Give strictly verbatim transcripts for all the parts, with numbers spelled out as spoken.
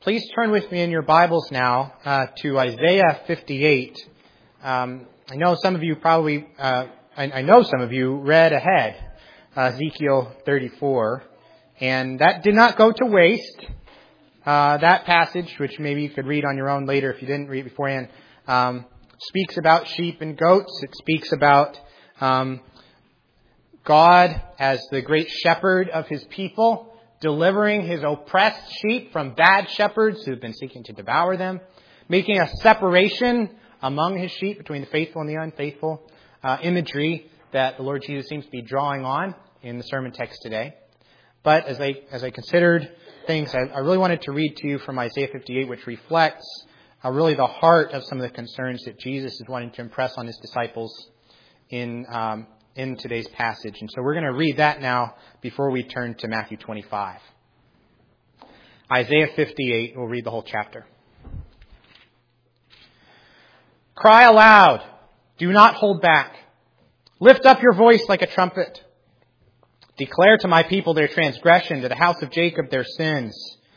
Please turn with me in your Bibles now uh, to Isaiah fifty-eight. Um, I know some of you probably, uh, I, I know some of you read ahead uh, Ezekiel thirty-four, and that did not go to waste. Uh, that passage, which maybe you could read on your own later if you didn't read beforehand, um, speaks about sheep and goats. It speaks about um, God as the great shepherd of his people, delivering his oppressed sheep from bad shepherds who've been seeking to devour them, making a separation among his sheep between the faithful and the unfaithful, uh, imagery that the Lord Jesus seems to be drawing on in the sermon text today. But as I as I considered things, I, I really wanted to read to you from Isaiah fifty-eight, which reflects uh, really the heart of some of the concerns that Jesus is wanting to impress on his disciples in um, in today's passage. And so we're going to read that now before we turn to Matthew twenty-five. Isaiah fifty-eight, we'll read the whole chapter. Cry aloud, do not hold back. Lift up your voice like a trumpet. Declare to my people their transgression, to the house of Jacob their sins.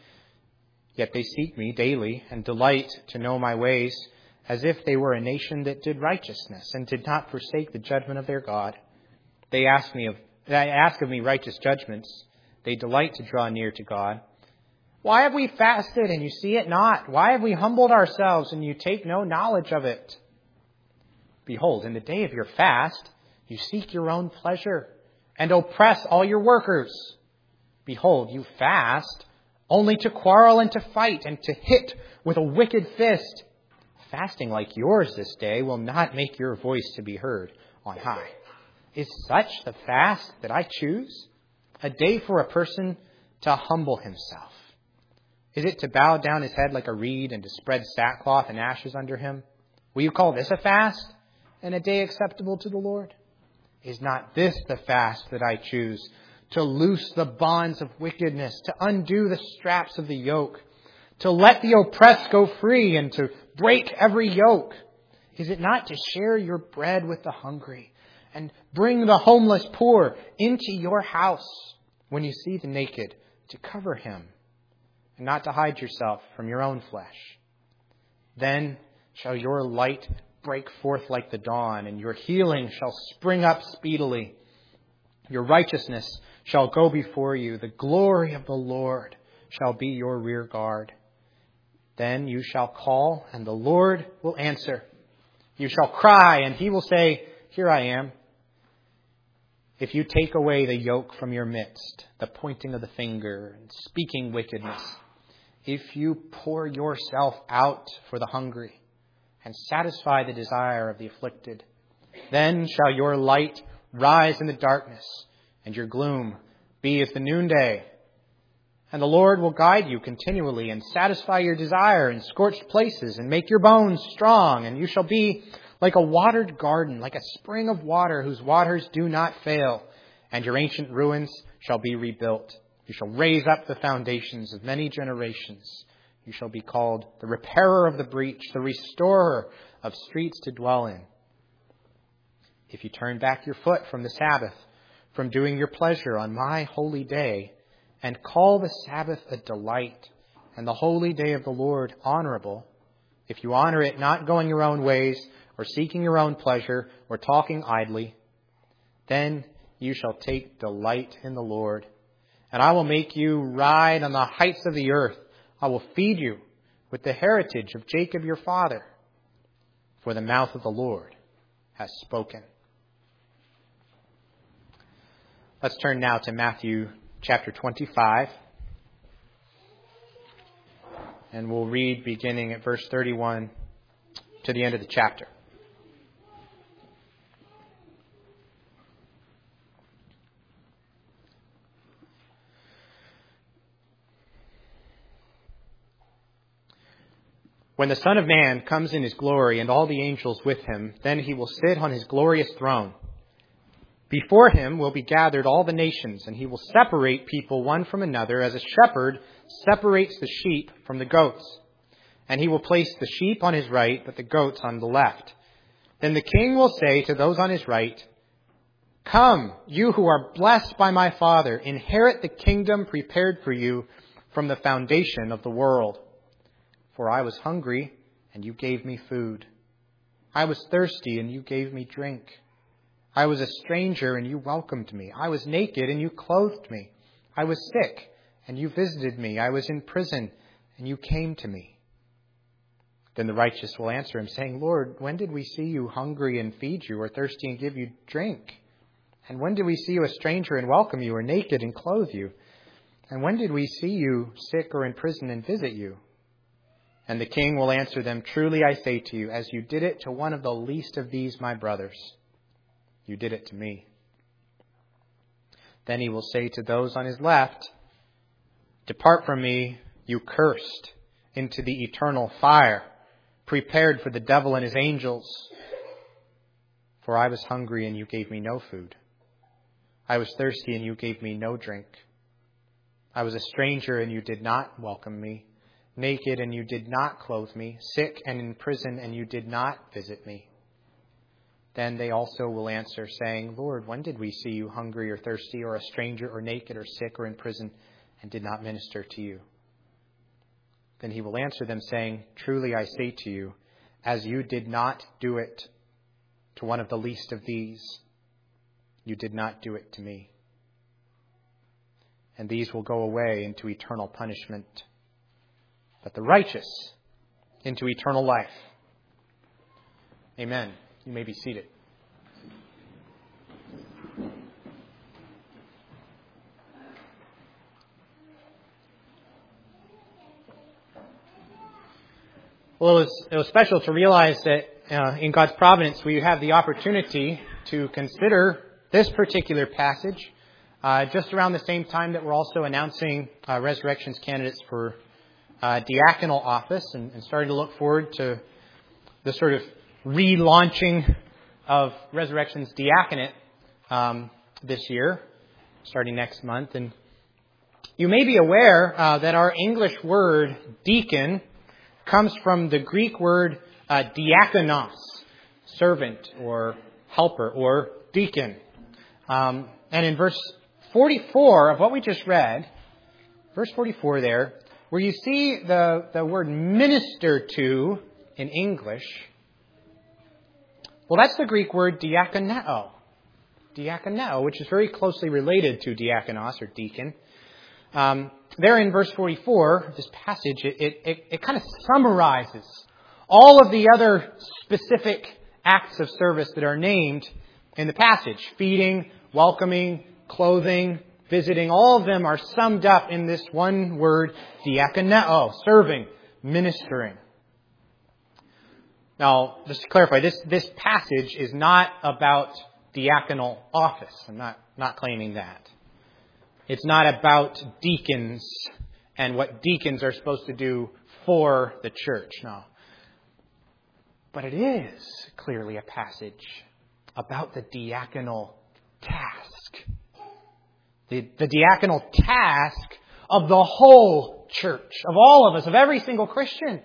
Yet they seek me daily and delight to know my ways, as if they were a nation that did righteousness and did not forsake the judgment of their God. They ask me of, they ask of me righteous judgments. They delight to draw near to God. Why have we fasted and you see it not? Why have we humbled ourselves and you take no knowledge of it? Behold, in the day of your fast, you seek your own pleasure and oppress all your workers. Behold, you fast only to quarrel and to fight and to hit with a wicked fist. Fasting like yours this day will not make your voice to be heard on high. Is such the fast that I choose? A day for a person to humble himself. Is it to bow down his head like a reed and to spread sackcloth and ashes under him? Will you call this a fast and a day acceptable to the Lord? Is not this the fast that I choose? To loose the bonds of wickedness, to undo the straps of the yoke, to let the oppressed go free and to break every yoke? Is it not to share your bread with the hungry and bring the homeless poor into your house? When you see the naked, to cover him and not to hide yourself from your own flesh. Then shall your light break forth like the dawn, and your healing shall spring up speedily. Your righteousness shall go before you. The glory of the Lord shall be your rear guard. Then you shall call, and the Lord will answer. You shall cry, and he will say, here I am. If you take away the yoke from your midst, the pointing of the finger and speaking wickedness, if you pour yourself out for the hungry and satisfy the desire of the afflicted, then shall your light rise in the darkness and your gloom be as the noonday. And the Lord will guide you continually and satisfy your desire in scorched places and make your bones strong. And you shall be like a watered garden, like a spring of water whose waters do not fail. And your ancient ruins shall be rebuilt. You shall raise up the foundations of many generations. You shall be called the repairer of the breach, the restorer of streets to dwell in. If you turn back your foot from the Sabbath, from doing your pleasure on my holy day, and call the Sabbath a delight, and the holy day of the Lord honorable, if you honor it not going your own ways, or seeking your own pleasure, or talking idly, then you shall take delight in the Lord. And I will make you ride on the heights of the earth. I will feed you with the heritage of Jacob your father. For the mouth of the Lord has spoken. Let's turn now to Matthew chapter twenty-five. And we'll read beginning at verse thirty-one to the end of the chapter. When the Son of Man comes in his glory and all the angels with him, then he will sit on his glorious throne. Before him will be gathered all the nations, and he will separate people one from another as a shepherd separates the sheep from the goats. And he will place the sheep on his right, but the goats on the left. Then the king will say to those on his right, come, you who are blessed by my Father, inherit the kingdom prepared for you from the foundation of the world. For I was hungry, and you gave me food. I was thirsty, and you gave me drink. I was a stranger, and you welcomed me. I was naked, and you clothed me. I was sick, and you visited me. I was in prison, and you came to me. Then the righteous will answer him, saying, Lord, when did we see you hungry and feed you, or thirsty and give you drink? And when did we see you a stranger and welcome you, or naked and clothe you? And when did we see you sick or in prison and visit you? And the king will answer them, Truly I say to you, as you did it to one of the least of these my brothers, you did it to me. Then he will say to those on his left, Depart from me, you cursed, into the eternal fire, prepared for the devil and his angels. For I was hungry, and you gave me no food. I was thirsty, and you gave me no drink. I was a stranger, and you did not welcome me. Naked, and you did not clothe me. Sick and in prison, and you did not visit me. Then they also will answer, saying, Lord, when did we see you hungry or thirsty, or a stranger, or naked, or sick, or in prison, and did not minister to you? Then he will answer them, saying, Truly I say to you, as you did not do it to one of the least of these, you did not do it to me. And these will go away into eternal punishment, but the righteous into eternal life. Amen. You may be seated. Well, it was, it was special to realize that uh, in God's providence we have the opportunity to consider this particular passage uh, just around the same time that we're also announcing uh, Resurrection's candidates for uh, diaconal office and, and starting to look forward to the sort of relaunching of Resurrection's diaconate um, this year, starting next month. And you may be aware uh, that our English word deacon comes from the Greek word uh, diakonos, servant or helper or deacon. Um, and in verse forty-four of what we just read, verse forty-four there, where you see the, the word minister to in English, well, that's the Greek word diakoneo. Diakoneo, which is very closely related to diakonos or deacon. Um, there in verse forty-four, this passage, it, it, it, it kind of summarizes all of the other specific acts of service that are named in the passage. Feeding, welcoming, clothing, visiting, all of them are summed up in this one word, diakoneo, serving, ministering. Now, just to clarify, this, this passage is not about diaconal office. I'm not, not claiming that. It's not about deacons and what deacons are supposed to do for the church. No. But it is clearly a passage about the diaconal task. The, the diaconal task of the whole church, of all of us, of every single Christian.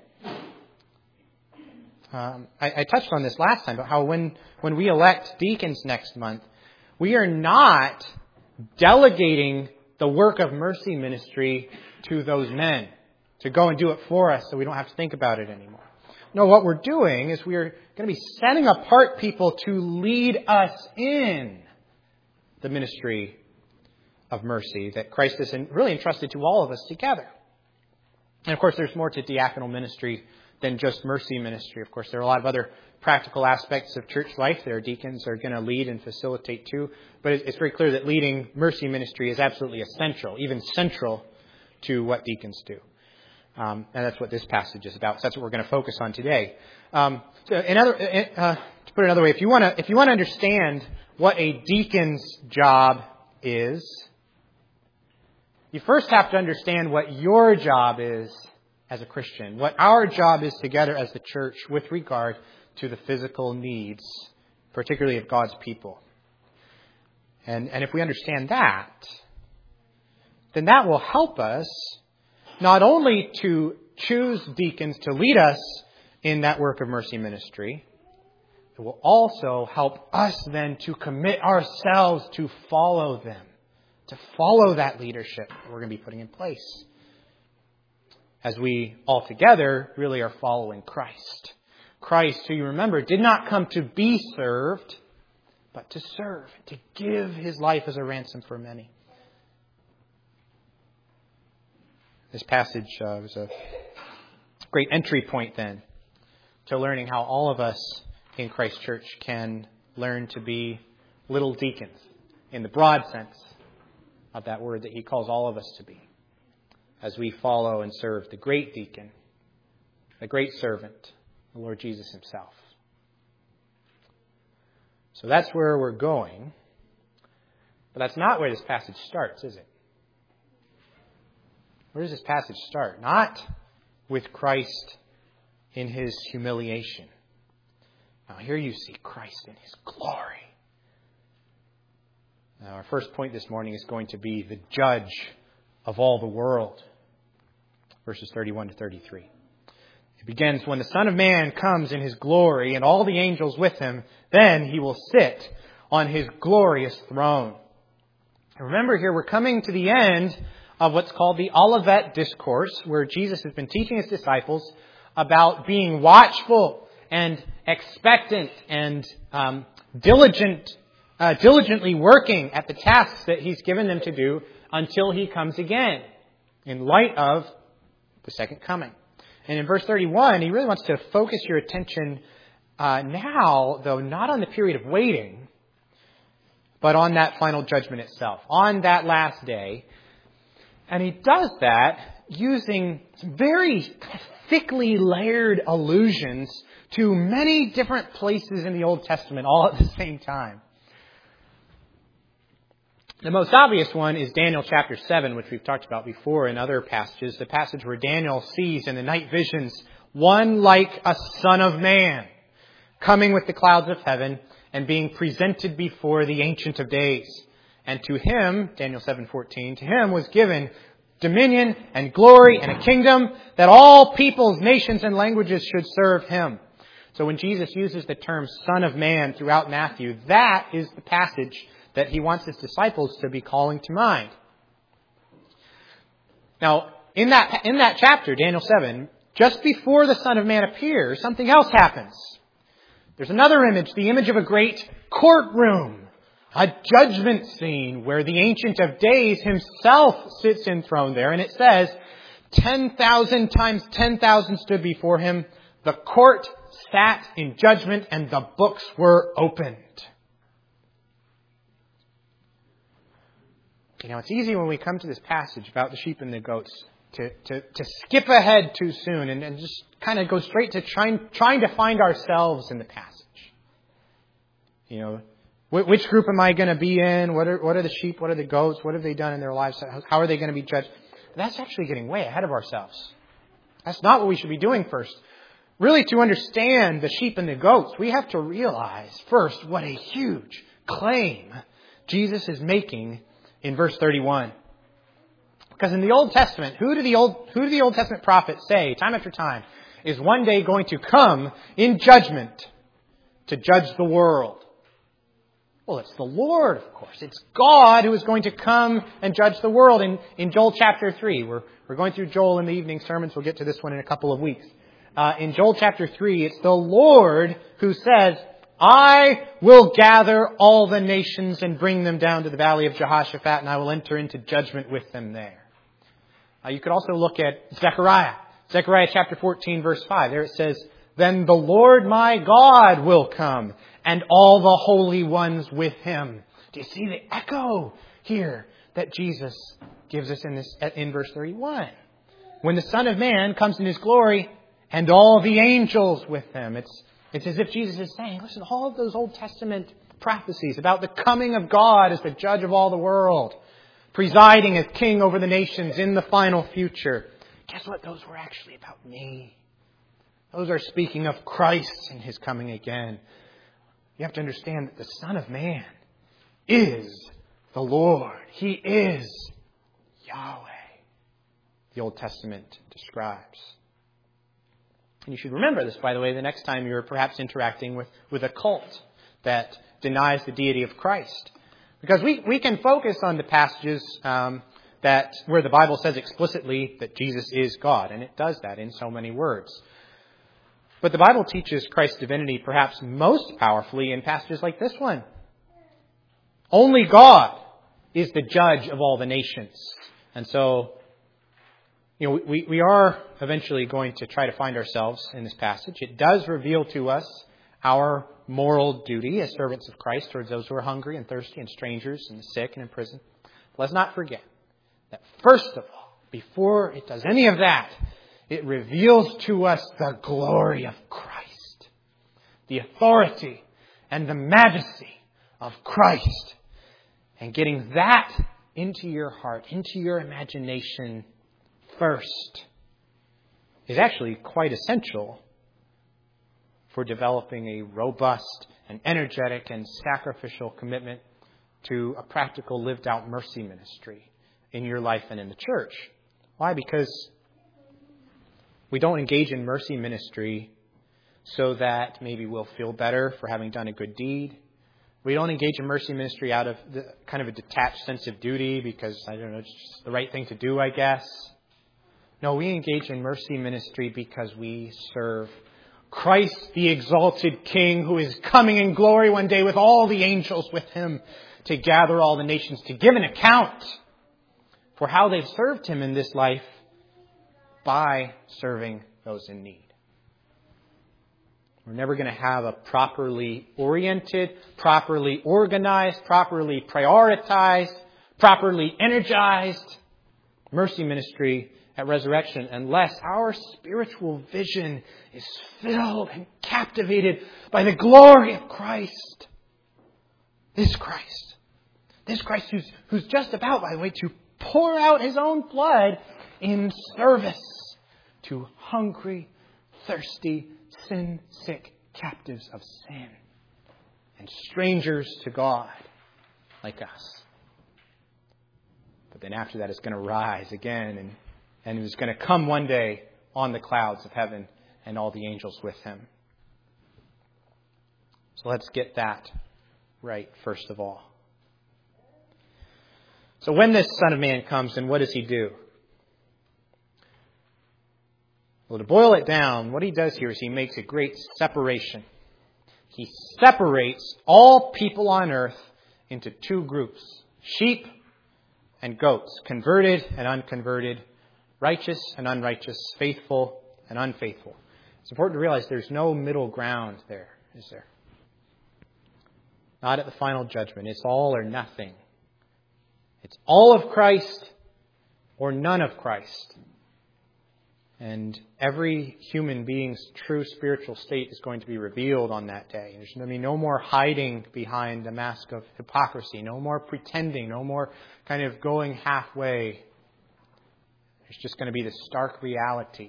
Um, I, I touched on this last time, but how when, when we elect deacons next month, we are not delegating the work of mercy ministry to those men to go and do it for us so we don't have to think about it anymore. No, what we're doing is we're going to be setting apart people to lead us in the ministry of mercy that Christ has really entrusted to all of us together. And of course, there's more to diaconal ministry than just mercy ministry. Of course, there are a lot of other practical aspects of church life that our deacons are going to lead and facilitate too. But it's very clear that leading mercy ministry is absolutely essential, even central to what deacons do. Um, and that's what this passage is about. So that's what we're going to focus on today. Um, so another, uh, to put it another way, if you want to, if you want to understand what a deacon's job is, you first have to understand what your job is as a Christian, what our job is together as the church with regard to the physical needs, particularly of God's people. And, and if we understand that, then that will help us not only to choose deacons to lead us in that work of mercy ministry, it will also help us then to commit ourselves to follow them, to follow that leadership that we're going to be putting in place. as we altogether really are following Christ. Christ, who you remember, did not come to be served, but to serve, to give his life as a ransom for many. This passage uh, was a great entry point then to learning how all of us in Christ Church can learn to be little deacons in the broad sense of that word that he calls all of us to be, as we follow and serve the great deacon, the great servant, the Lord Jesus himself. So that's where we're going. But that's not where this passage starts, is it? Where does this passage start? Not with Christ in his humiliation. Now here you see Christ in his glory. Now our first point this morning is going to be the judge of all the world. Verses thirty-one to thirty-three. It begins, when the Son of Man comes in his glory and all the angels with him, then he will sit on his glorious throne. And remember here, we're coming to the end of what's called the Olivet Discourse, where Jesus has been teaching his disciples about being watchful and expectant and um, diligent, uh, diligently working at the tasks that he's given them to do until he comes again, in light of the second coming. And in verse thirty-one, he really wants to focus your attention uh, now, though not on the period of waiting, but on that final judgment itself, on that last day. And he does that using some very thickly layered allusions to many different places in the Old Testament all at the same time. The most obvious one is Daniel chapter seven, which we've talked about before in other passages. The passage where Daniel sees in the night visions one like a son of man coming with the clouds of heaven and being presented before the Ancient of Days. And to him, Daniel seven fourteen, to him was given dominion and glory and a kingdom that all peoples, nations, and languages should serve him. So when Jesus uses the term Son of Man throughout Matthew, that is the passage that he wants his disciples to be calling to mind. Now, in that, in that chapter, Daniel seven, just before the Son of Man appears, something else happens. There's another image, the image of a great courtroom. A judgment scene where the Ancient of Days himself sits enthroned there. And it says, ten thousand times ten thousand stood before him. The court sat in judgment and the books were opened. You know, it's easy when we come to this passage about the sheep and the goats to, to, to skip ahead too soon and, and just kind of go straight to trying, trying to find ourselves in the passage. You know, which group am I going to be in? What are, what are the sheep? What are the goats? What have they done in their lives? How are they going to be judged? That's actually getting way ahead of ourselves. That's not what we should be doing first. Really, to understand the sheep and the goats, we have to realize first what a huge claim Jesus is making in verse thirty-one. Because in the Old Testament, who do the Old, who do the Old Testament prophets say, time after time, is one day going to come in judgment to judge the world? Well, it's the Lord, of course. It's God who is going to come and judge the world. In, in Joel chapter three, we're, we're going through Joel in the evening sermons. We'll get to this one in a couple of weeks. Uh, in Joel chapter three, it's the Lord who says, I will gather all the nations and bring them down to the valley of Jehoshaphat, and I will enter into judgment with them there. Uh, you could also look at Zechariah. Zechariah chapter fourteen, verse five. There it says, then the Lord my God will come, and all the holy ones with him. Do you see the echo here that Jesus gives us in this in verse thirty-one? When the Son of Man comes in his glory, and all the angels with him. It's, it's as if Jesus is saying, listen, all of those Old Testament prophecies about the coming of God as the judge of all the world, presiding as king over the nations in the final future. Guess what? Those were actually about me. Those are speaking of Christ and his coming again. You have to understand that the Son of Man is the Lord. He is Yahweh, the Old Testament describes. And you should remember this, by the way, the next time you're perhaps interacting with, with a cult that denies the deity of Christ. Because we, we can focus on the passages um, that where the Bible says explicitly that Jesus is God, and it does that in so many words. But the Bible teaches Christ's divinity perhaps most powerfully in passages like this one. Only God is the judge of all the nations. And so, you know, we, we are eventually going to try to find ourselves in this passage. It does reveal to us our moral duty as servants of Christ towards those who are hungry and thirsty and strangers and the sick and in prison. But let's not forget that first of all, before it does any of that, it reveals to us the glory of Christ, the authority and the majesty of Christ. And getting that into your heart, into your imagination first, is actually quite essential for developing a robust and energetic and sacrificial commitment to a practical lived out mercy ministry in your life and in the church. Why? Because we don't engage in mercy ministry so that maybe we'll feel better for having done a good deed. We don't engage in mercy ministry out of the, kind of a detached sense of duty because, I don't know, it's just the right thing to do, I guess. No, we engage in mercy ministry because we serve Christ, the exalted King, who is coming in glory one day with all the angels with him to gather all the nations to give an account for how they've served him in this life by serving those in need. We're never going to have a properly oriented, properly organized, properly prioritized, properly energized mercy ministry at resurrection unless our spiritual vision is filled and captivated by the glory of Christ. This Christ. This Christ who's, who's just about, by the way, to pour out his own blood in service to hungry, thirsty, sin-sick captives of sin and strangers to God like us. But then after that, it's going to rise again and, and it's going to come one day on the clouds of heaven and all the angels with him. So let's get that right first of all. So when this Son of Man comes, then what does he do? Well, to boil it down, what he does here is he makes a great separation. He separates all people on earth into two groups, sheep and goats, converted and unconverted, righteous and unrighteous, faithful and unfaithful. It's important to realize there's no middle ground there, is there? Not at the final judgment. It's all or nothing. It's all of Christ or none of Christ. And every human being's true spiritual state is going to be revealed on that day. There's going to be no more hiding behind a mask of hypocrisy, no more pretending, no more kind of going halfway. There's just going to be this stark reality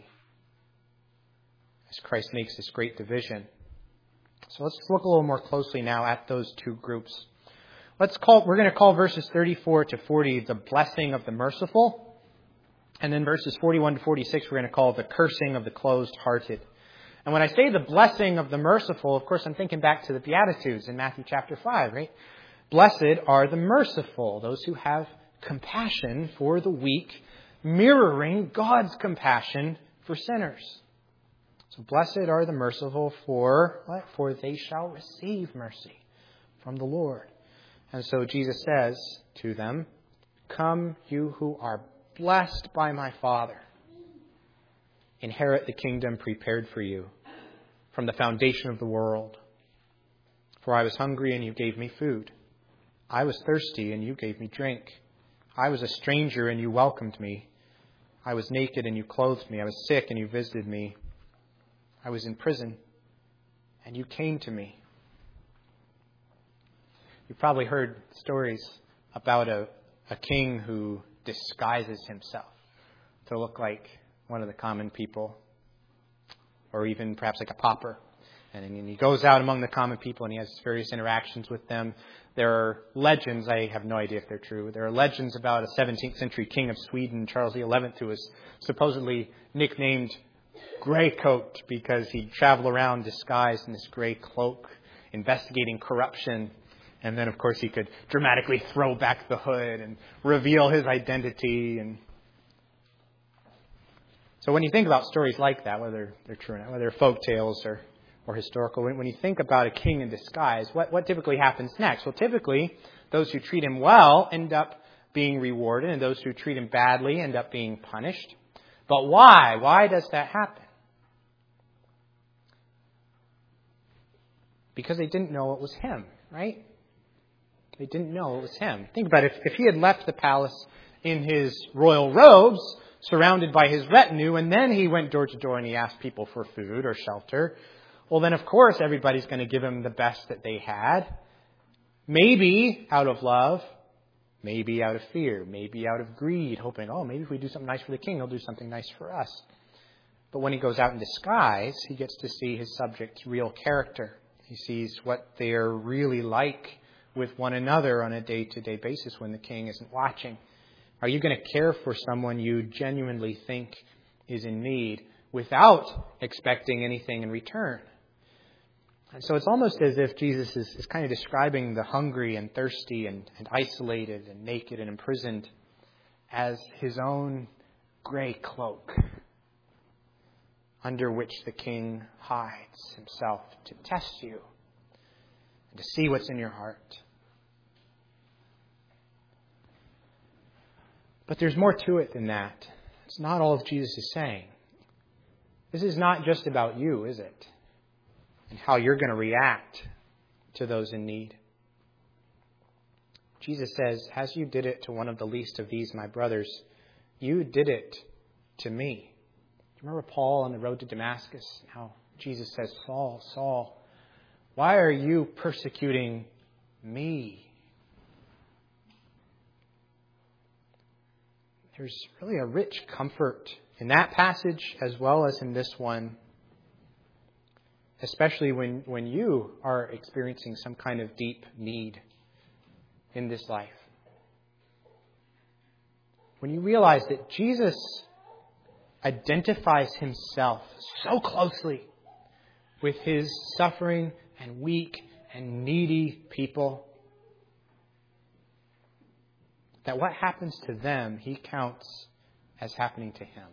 as Christ makes this great division. So let's look a little more closely now at those two groups. Let's call, we're going to call verses thirty-four to forty the blessing of the merciful. And then verses forty-one to forty-six, we're going to call the cursing of the closed-hearted. And when I say the blessing of the merciful, of course, I'm thinking back to the Beatitudes in Matthew chapter five, right? Blessed are the merciful, those who have compassion for the weak, mirroring God's compassion for sinners. So blessed are the merciful, for what? For they shall receive mercy from the Lord. And so Jesus says to them, come, you who are blessed by my Father, inherit the kingdom prepared for you from the foundation of the world. For I was hungry and you gave me food. I was thirsty and you gave me drink. I was a stranger and you welcomed me. I was naked and you clothed me. I was sick and you visited me. I was in prison and you came to me. You've probably heard stories about a, a king who disguises himself to look like one of the common people, or even perhaps like a pauper. And he goes out among the common people and he has various interactions with them. There are legends, I have no idea if they're true, there are legends about a seventeenth century king of Sweden, Charles the eleventh, who was supposedly nicknamed Greycoat because he'd travel around disguised in this gray cloak, investigating corruption And then, of course, he could dramatically throw back the hood and reveal his identity. And so when you think about stories like that, whether they're true or not, whether they're folk tales or, or historical, when, when you think about a king in disguise, what, what typically happens next? Well, typically, those who treat him well end up being rewarded, and those who treat him badly end up being punished. But why? Why does that happen? Because they didn't know it was him, right? They didn't know it was him. Think about it. If, if he had left the palace in his royal robes, surrounded by his retinue, and then he went door to door and he asked people for food or shelter, well, then, of course, everybody's going to give him the best that they had. Maybe out of love, maybe out of fear, maybe out of greed, hoping, oh, maybe if we do something nice for the king, he'll do something nice for us. But when he goes out in disguise, he gets to see his subjects' real character. He sees what they are really like with one another on a day-to-day basis when the king isn't watching. Are you going to care for someone you genuinely think is in need without expecting anything in return? And so it's almost as if Jesus is, is kind of describing the hungry and thirsty and, and isolated and naked and imprisoned as his own gray cloak under which the king hides himself to test you and to see what's in your heart. But there's more to it than that. It's not all of Jesus is saying. This is not just about you, is it? And how you're going to react to those in need. Jesus says, as you did it to one of the least of these, my brothers, you did it to me. Remember Paul on the road to Damascus? How Jesus says, Saul, Saul, why are you persecuting me? There's really a rich comfort in that passage as well as in this one. Especially when, when you are experiencing some kind of deep need in this life. When you realize that Jesus identifies himself so closely with his suffering and weak and needy people, that what happens to them, he counts as happening to him.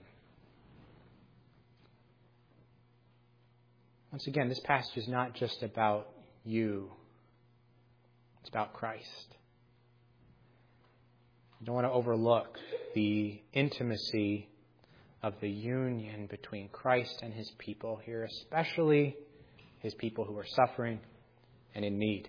Once again, this passage is not just about you. It's about Christ. You don't want to overlook the intimacy of the union between Christ and his people here, especially his people who are suffering and in need.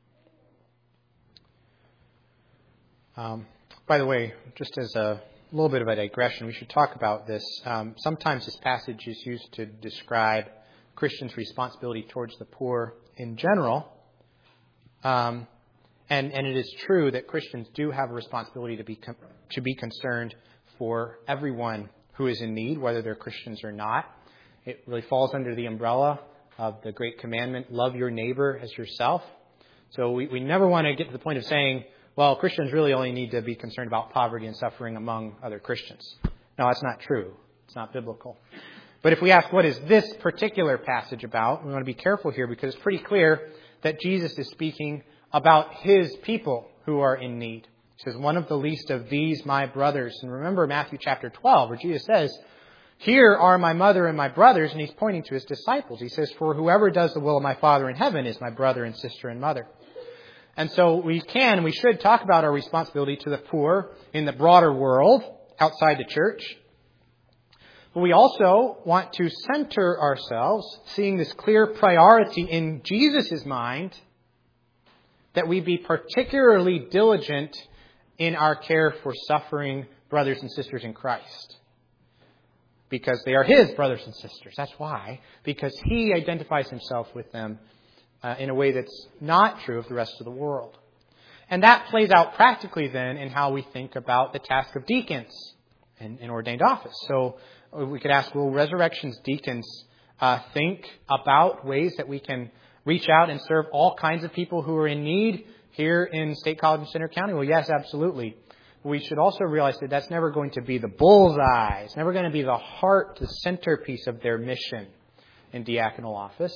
Um, by the way, just as a little bit of a digression, we should talk about this. Um, sometimes this passage is used to describe Christians' responsibility towards the poor in general. Um, and, and it is true that Christians do have a responsibility to be com- to be concerned for everyone who is in need, whether they're Christians or not. It really falls under the umbrella of the great commandment, love your neighbor as yourself. So we, we never want to get to the point of saying, well, Christians really only need to be concerned about poverty and suffering among other Christians. No, that's not true. It's not biblical. But if we ask, what is this particular passage about? We want to be careful here because it's pretty clear that Jesus is speaking about his people who are in need. He says, one of the least of these, my brothers. And remember Matthew chapter twelve, where Jesus says, here are my mother and my brothers. And he's pointing to his disciples. He says, for whoever does the will of my Father in heaven is my brother and sister and mother. And so we can, we should talk about our responsibility to the poor in the broader world outside the church. But we also want to center ourselves, seeing this clear priority in Jesus' mind, that we be particularly diligent in our care for suffering brothers and sisters in Christ. Because they are his brothers and sisters. That's why. Because he identifies himself with them uh, in a way that's not true of the rest of the world. And that plays out practically then in how we think about the task of deacons in, in ordained office. So we could ask, will Resurrection's deacons uh, think about ways that we can reach out and serve all kinds of people who are in need here in State College and Center County? Well, yes, absolutely. We should also realize that that's never going to be the bullseye. It's never going to be the heart, the centerpiece of their mission in diaconal office.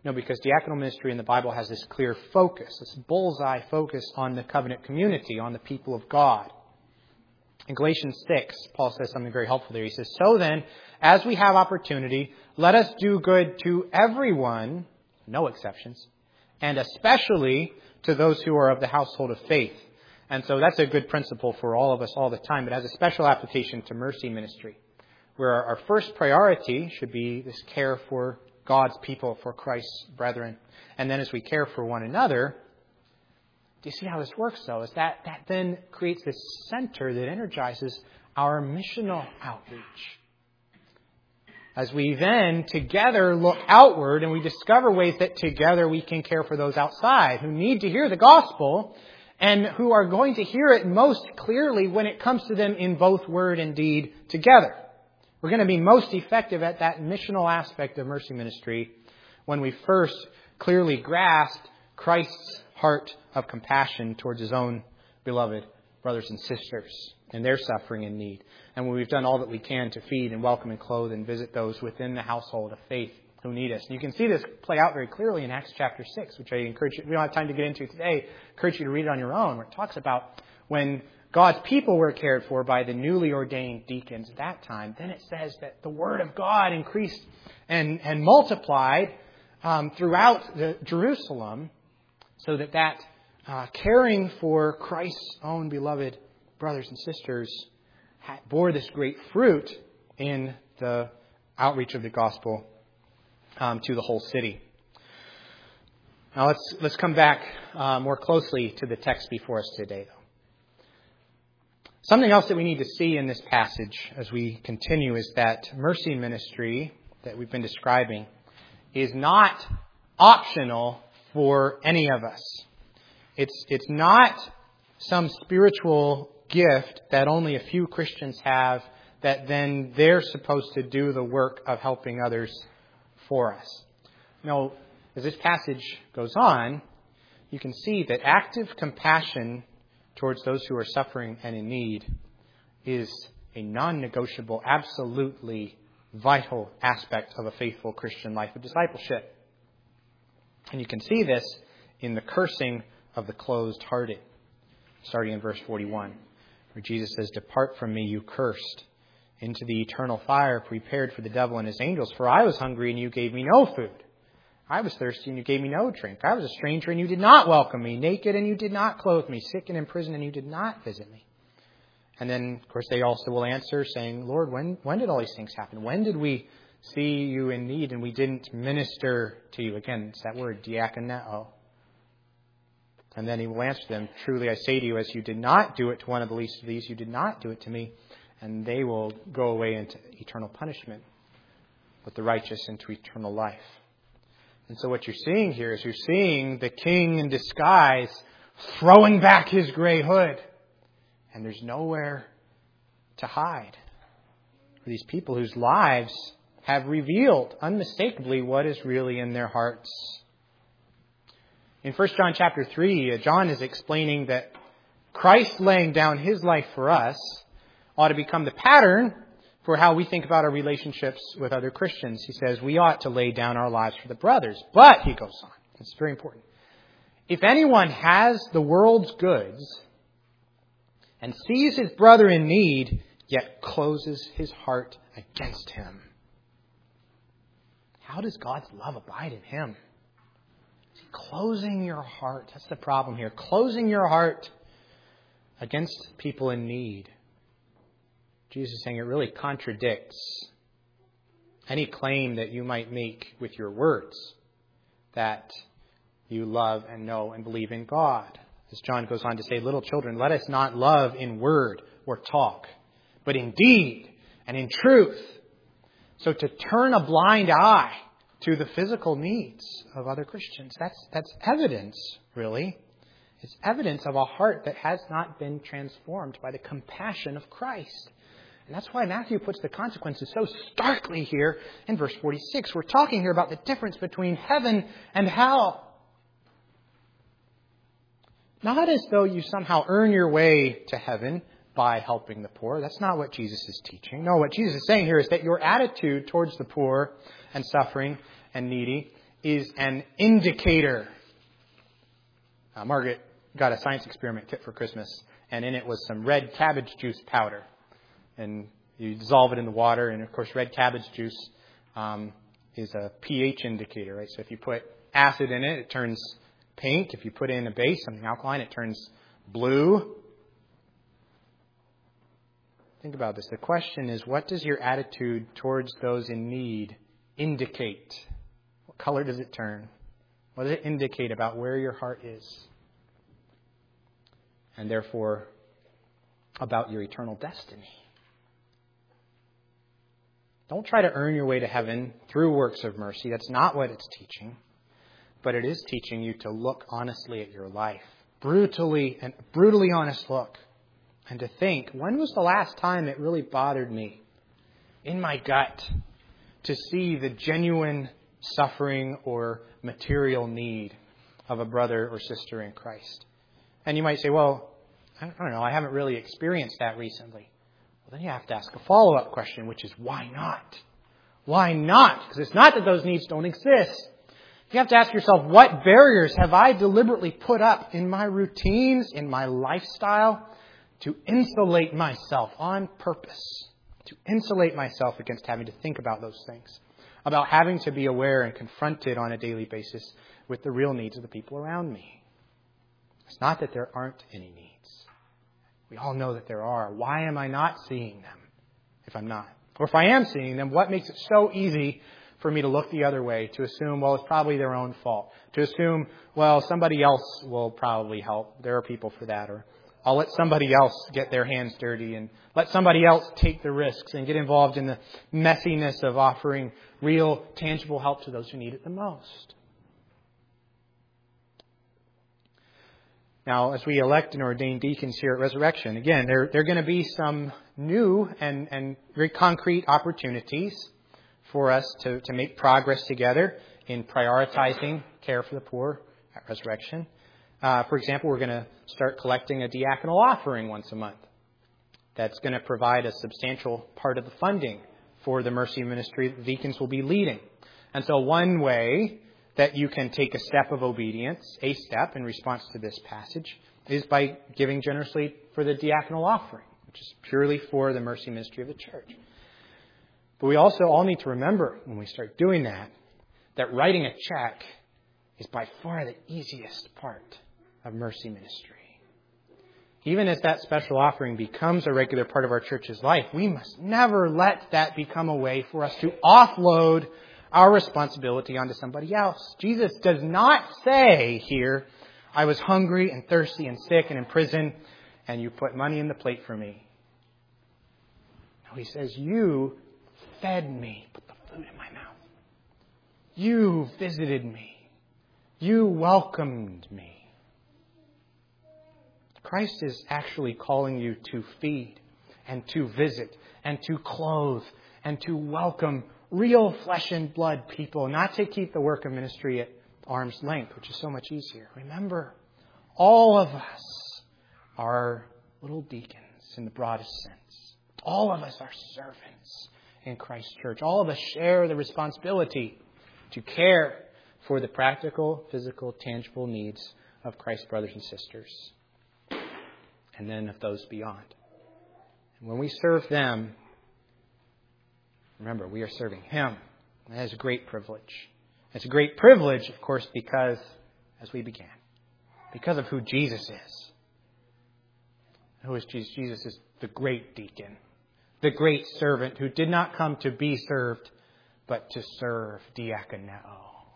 No, because diaconal ministry in the Bible has this clear focus, this bullseye focus on the covenant community, on the people of God. In Galatians six, Paul says something very helpful there. He says, "So then, as we have opportunity, let us do good to everyone," no exceptions, "and especially to those who are of the household of faith." And so that's a good principle for all of us all the time, but has a special application to mercy ministry, where our first priority should be this care for God's people, for Christ's brethren. And then as we care for one another, do you see how this works, though? Is that, that then creates this center that energizes our missional outreach. As we then together look outward and we discover ways that together we can care for those outside who need to hear the gospel and who are going to hear it most clearly when it comes to them in both word and deed together. We're going to be most effective at that missional aspect of mercy ministry when we first clearly grasp Christ's heart of compassion towards His own beloved brothers and sisters and their suffering and need. And when we've done all that we can to feed and welcome and clothe and visit those within the household of faith who need us. And you can see this play out very clearly in Acts chapter six, which I encourage you, we don't have time to get into today, I encourage you to read it on your own, where it talks about when God's people were cared for by the newly ordained deacons at that time. Then it says that the Word of God increased and, and multiplied um, throughout the, Jerusalem, so that that uh, caring for Christ's own beloved brothers and sisters bore this great fruit in the outreach of the gospel um, to the whole city. Now let's let's come back uh, more closely to the text before us today, though. Something else that we need to see in this passage as we continue is that mercy ministry that we've been describing is not optional for any of us. It's it's not some spiritual gift that only a few Christians have that then they're supposed to do the work of helping others for us. No, as this passage goes on, you can see that active compassion towards those who are suffering and in need is a non-negotiable, absolutely vital aspect of a faithful Christian life of discipleship. And you can see this in the cursing of the closed-hearted, starting in verse forty-one, where Jesus says, "Depart from me, you cursed, into the eternal fire prepared for the devil and his angels. For I was hungry, and you gave me no food. I was thirsty, and you gave me no drink. I was a stranger, and you did not welcome me. Naked, and you did not clothe me. Sick and in prison, and you did not visit me." And then, of course, they also will answer, saying, "Lord, when, when did all these things happen? When did we see you in need, and we didn't minister to you?" Again, it's that word, diakoneo. And then he will answer them, "Truly I say to you, as you did not do it to one of the least of these, you did not do it to me." And they will go away into eternal punishment, but the righteous into eternal life. And so what you're seeing here is you're seeing the king in disguise throwing back his gray hood. And there's nowhere to hide for these people whose lives have revealed unmistakably what is really in their hearts. In First John chapter three, John is explaining that Christ laying down His life for us ought to become the pattern for how we think about our relationships with other Christians. He says we ought to lay down our lives for the brothers. But, he goes on, it's very important, if anyone has the world's goods and sees his brother in need, yet closes his heart against him, how does God's love abide in him? See, closing your heart, that's the problem here. Closing your heart against people in need. Jesus is saying it really contradicts any claim that you might make with your words that you love and know and believe in God. As John goes on to say, "Little children, let us not love in word or talk, but in deed and in truth." So to turn a blind eye to the physical needs of other Christians, that's that's evidence, really. It's evidence of a heart that has not been transformed by the compassion of Christ. And that's why Matthew puts the consequences so starkly here in verse forty-six. We're talking here about the difference between heaven and hell. Not as though you somehow earn your way to heaven by helping the poor. That's not what Jesus is teaching. No, what Jesus is saying here is that your attitude towards the poor and suffering and needy is an indicator. Uh, Margaret got a science experiment kit for Christmas, and in it was some red cabbage juice powder. And you dissolve it in the water, and of course red cabbage juice um, is a pH indicator, right? So if you put acid in it, it turns pink. If you put in a base, something alkaline, it turns blue. Think about this. The question is, what does your attitude towards those in need indicate? What color does it turn? What does it indicate about where your heart is? And therefore, about your eternal destiny. Don't try to earn your way to heaven through works of mercy. That's not what it's teaching. But it is teaching you to look honestly at your life. Brutally, and brutally honest look. And to think, when was the last time it really bothered me in my gut to see the genuine suffering or material need of a brother or sister in Christ? And you might say, well, I don't know, I haven't really experienced that recently. Well, then you have to ask a follow-up question, which is, why not? Why not? Because it's not that those needs don't exist. You have to ask yourself, what barriers have I deliberately put up in my routines, in my lifestyle, to insulate myself on purpose, to insulate myself against having to think about those things, about having to be aware and confronted on a daily basis with the real needs of the people around me. It's not that there aren't any needs. We all know that there are. Why am I not seeing them if I'm not? Or if I am seeing them, what makes it so easy for me to look the other way, to assume, well, it's probably their own fault, to assume, well, somebody else will probably help. There are people for that. Or I'll let somebody else get their hands dirty and let somebody else take the risks and get involved in the messiness of offering real, tangible help to those who need it the most. Now, as we elect and ordain deacons here at Resurrection, again, there, there are going to be some new and, and very concrete opportunities for us to, to make progress together in prioritizing care for the poor at Resurrection. Uh, for example, we're going to start collecting a diaconal offering once a month. That's going to provide a substantial part of the funding for the mercy ministry that the deacons will be leading. And so one way that you can take a step of obedience, a step in response to this passage, is by giving generously for the diaconal offering, which is purely for the mercy ministry of the church. But we also all need to remember when we start doing that, that writing a check is by far the easiest part of mercy ministry. Even as that special offering becomes a regular part of our church's life, we must never let that become a way for us to offload our responsibility onto somebody else. Jesus does not say here, I was hungry and thirsty and sick and in prison, and you put money in the plate for me. No, he says, you fed me, put the food in my mouth. You visited me. You welcomed me. Christ is actually calling you to feed and to visit and to clothe and to welcome real flesh and blood people, not to keep the work of ministry at arm's length, which is so much easier. Remember, all of us are little deacons in the broadest sense. All of us are servants in Christ's church. All of us share the responsibility to care for the practical, physical, tangible needs of Christ's brothers and sisters, and then of those beyond. And when we serve them, remember, we are serving Him. And that is a great privilege. It's a great privilege, of course, because, as we began, because of who Jesus is. Who is Jesus? Jesus is the great deacon, the great servant who did not come to be served, but to serve, diakoneo.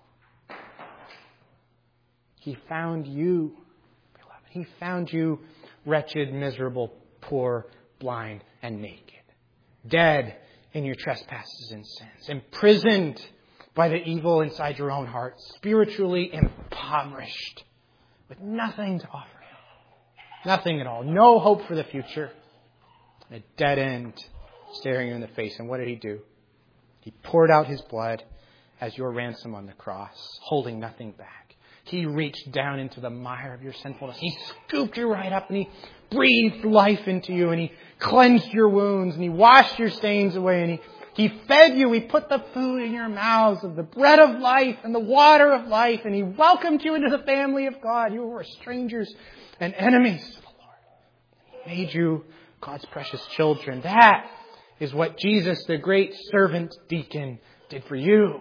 He found you, beloved. He found you wretched, miserable, poor, blind, and naked. Dead in your trespasses and sins. Imprisoned by the evil inside your own heart. Spiritually impoverished. With nothing to offer you. Nothing at all. No hope for the future. A dead end staring you in the face. And what did He do? He poured out His blood as your ransom on the cross, holding nothing back. He reached down into the mire of your sinfulness. He scooped you right up and He breathed life into you and He cleansed your wounds and He washed your stains away and He He fed you. He put the food in your mouths of the bread of life and the water of life. And He welcomed you into the family of God. You were strangers and enemies to the Lord. He made you God's precious children. That is what Jesus, the great servant deacon, did for you.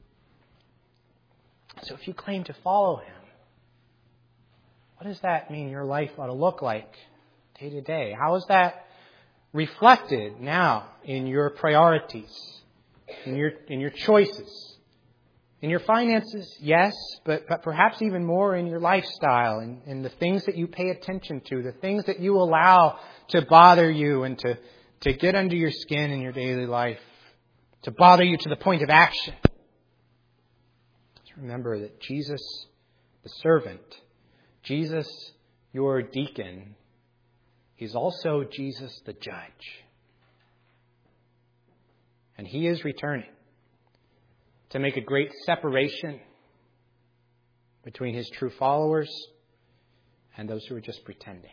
So if you claim to follow Him, what does that mean your life ought to look like day to day? How is that reflected now in your priorities, in your in your choices, in your finances? Yes, but, but perhaps even more in your lifestyle and in, in the things that you pay attention to, the things that you allow to bother you and to, to get under your skin in your daily life, to bother you to the point of action. Just remember that Jesus, the servant, Jesus, your deacon, He's also Jesus, the judge. And He is returning to make a great separation between His true followers and those who are just pretending.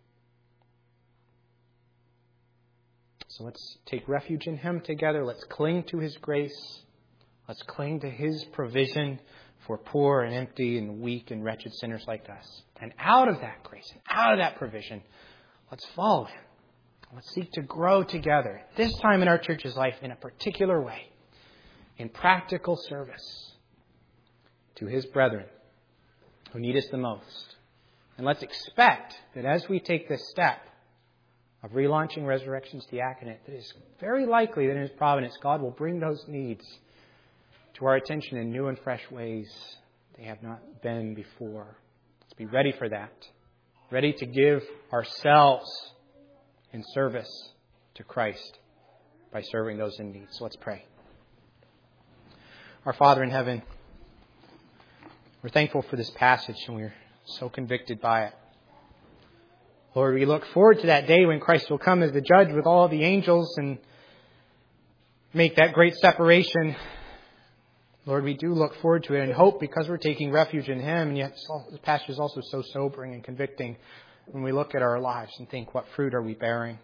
So let's take refuge in Him together. Let's cling to His grace. Let's cling to His provision for poor and empty and weak and wretched sinners like us. And out of that grace and out of that provision, let's follow Him. Let's seek to grow together, this time in our church's life, in a particular way, in practical service to His brethren who need us the most. And let's expect that as we take this step of relaunching Resurrections Diaconate, that it's very likely that in His providence, God will bring those needs to our attention in new and fresh ways they have not been before. Let's be ready for that. Ready to give ourselves in service to Christ by serving those in need. So let's pray. Our Father in heaven, we're thankful for this passage and we're so convicted by it. Lord, we look forward to that day when Christ will come as the judge with all the angels and make that great separation. Lord, we do look forward to it and hope because we're taking refuge in Him. And yet this passage is also so sobering and convicting when we look at our lives and think, what fruit are we bearing?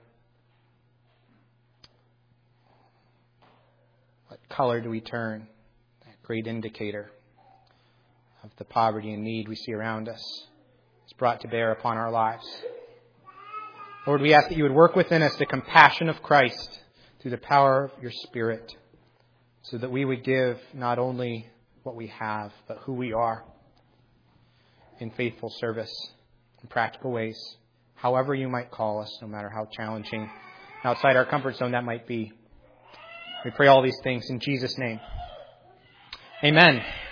What color do we turn? That great indicator of the poverty and need we see around us is brought to bear upon our lives. Lord, we ask that You would work within us the compassion of Christ through the power of Your Spirit, so that we would give not only what we have, but who we are in faithful service, in practical ways, however You might call us, no matter how challenging outside our comfort zone that might be. We pray all these things in Jesus' name. Amen.